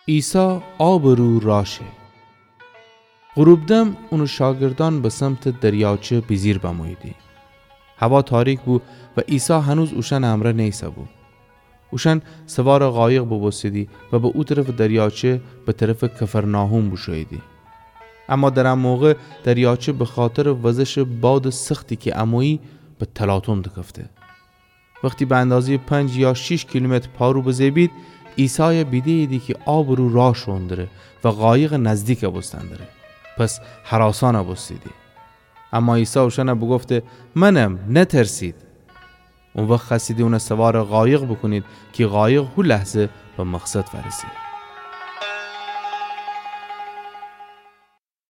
عیسی آب رو راشه. غروب دم اون شاگردان به سمت دریاچه بیزیر بمویدی. هوا تاریک بود و عیسی هنوز اوشن امره نیسه بود. اوشن سوار قایق بوسیدی و به او طرف دریاچه به طرف کفرناهم بشویدی. اما در آن موقع دریاچه به خاطر وزش باد سختی که امویی به تلاطم دکفته. وقتی به اندازه 5 یا 6 کیلومتر پارو بزیبید، عیسی بیدیدی که آب رو راه شوندره و قایق نزدیک بستندره. پس هراسان بستیدی. اما عیسی اوشن بگفته منم، نترسید. اون وقت خستیدی اون سوار قایق بکنید که قایق هر لحظه به مقصد فرسید.